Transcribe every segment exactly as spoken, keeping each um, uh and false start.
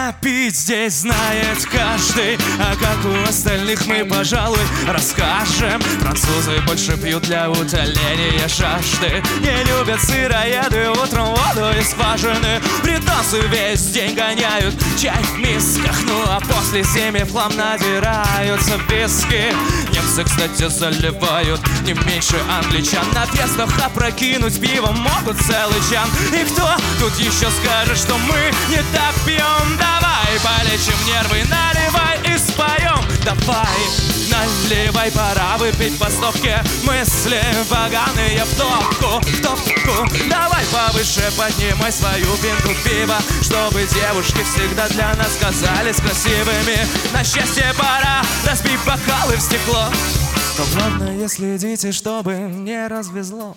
А пить здесь знает каждый, а как у остальных мы, пожалуй, расскажем. Французы больше пьют для утоления жажды, не любят сыроеды утром воду из скважины. Британцы весь день гоняют чай в мисках, ну а после зими флам надираются виски. Немцы, кстати, заливают не меньше англичан. На фестах опрокинуть пивом могут целый чан. И кто тут еще скажет, что мы не так пьем? Давай полечим нервы, наливай и споем. Давай, наливай, пора выпить по стопке. Мысли поганые в топку, в топку. Давай повыше поднимай свою пинту пива, чтобы девушки всегда для нас казались красивыми. На счастье пора разбить бокалы в стекло. Но главное, следите, чтобы не развезло.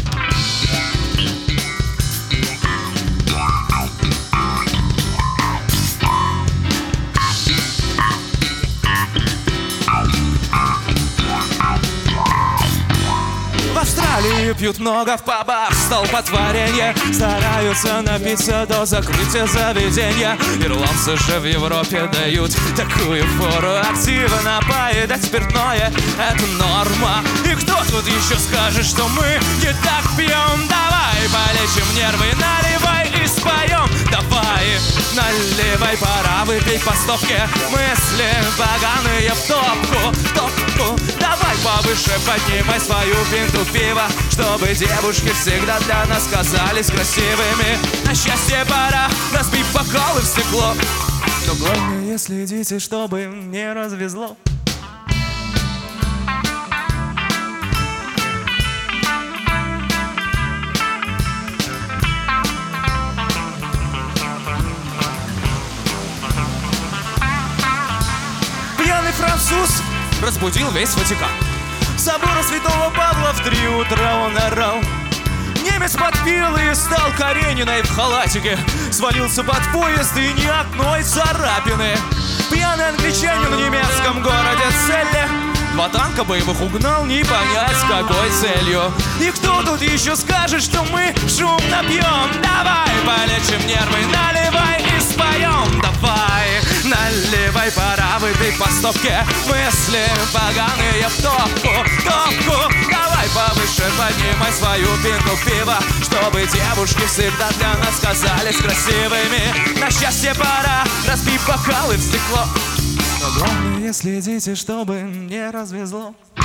В Австралии пьют много в пабах, столпотворение. Стараются напиться до закрытия заведения. Ирландцы же в Европе дают такую фору. Активно поедать спиртное — это норма. И кто тут еще скажет, что мы не так пьем? Давай полечим нервы, наливай и споем. Давай, наливай, пора выпить по стопке. Мысли поганые в топку, в топку. Давай повыше поднимай свою пинту пива, чтобы девушки всегда для нас казались красивыми. На счастье пора разбить бокалы в стекло. Но главное, следите, чтобы не развезло. Пьяный француз разбудил весь Ватикан. Собора Святого Павла в три утра он орал. Немец подпил и стал Карениной в халатике. Свалился под поезд и ни одной царапины. Пьяный англичанин в немецком городе Целле два танка боевых угнал, не понять с какой целью. И кто тут еще скажет, что мы шумно пьем? Давай полечим нервы, наливай и споем. Давай, наливай, пора выпить по стопке. Мысли поганые в топку, топку. Давай повыше поднимай свою пинту пива, чтобы девушки всегда для нас казались красивыми. На счастье пора разбить бокалы в стекло. Но главное, следите, чтобы не развезло.